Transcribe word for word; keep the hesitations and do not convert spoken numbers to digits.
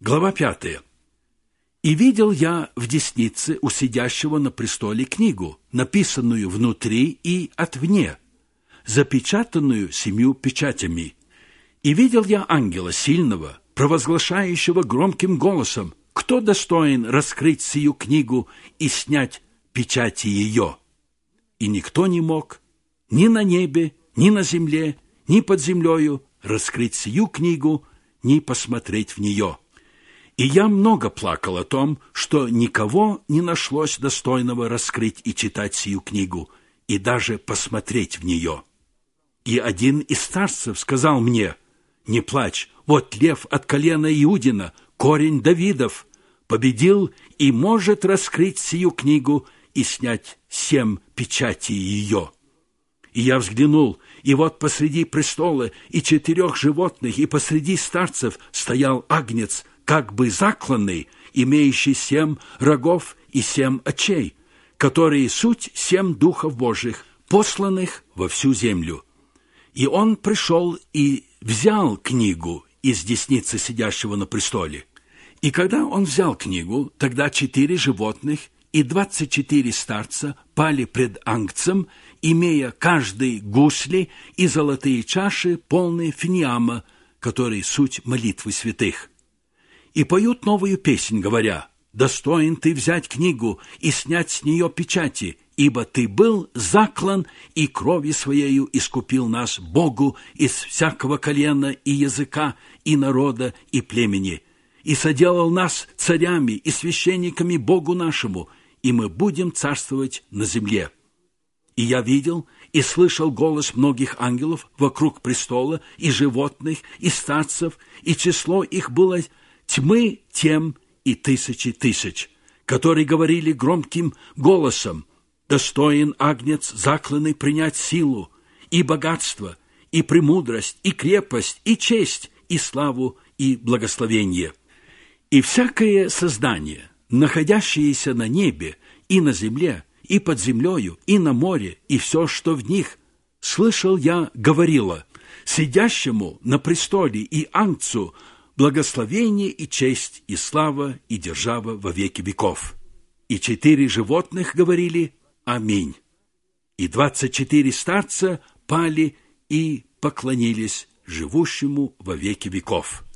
Глава пятая. «И видел я в деснице у сидящего на престоле книгу, написанную внутри и отвне, запечатанную семью печатями. И видел я ангела сильного, провозглашающего громким голосом: кто достоин раскрыть сию книгу и снять печати ее? И никто не мог ни на небе, ни на земле, ни под землею раскрыть сию книгу, ни посмотреть в нее. И я много плакал о том, что никого не нашлось достойного раскрыть и читать сию книгу, и даже посмотреть в нее. И один из старцев сказал мне: не плачь, вот лев от колена Иудина, корень Давидов, победил и может раскрыть сию книгу и снять семь печатей ее. И я взглянул, и вот посреди престола и четырех животных, и посреди старцев стоял агнец, как бы закланный, имеющий семь рогов и семь очей, которые суть семь духов Божьих, посланных во всю землю. И он пришел и взял книгу из десницы сидящего на престоле. И когда он взял книгу, тогда четыре животных и двадцать четыре старца пали пред ангцем, имея каждый гусли и золотые чаши, полные финиама, которые суть молитвы святых. И поют новую песнь, говоря: достоин ты взять книгу и снять с нее печати, ибо ты был заклан и кровью своею искупил нас Богу из всякого колена и языка и народа и племени, и соделал нас царями и священниками Богу нашему, и мы будем царствовать на земле. И я видел и слышал голос многих ангелов вокруг престола, и животных, и старцев, и число их было тьмы тем и тысячи тысяч, которые говорили громким голосом: достоин агнец закланный принять силу, и богатство, и премудрость, и крепость, и честь, и славу, и благословение. И всякое создание, находящееся на небе и на земле, и под землею, и на море, и все, что в них, слышал я, говорило: сидящему на престоле и ангцу благословение и честь, и слава, и держава во веки веков. И четыре животных говорили: аминь. И двадцать четыре старца пали и поклонились живущему во веки веков.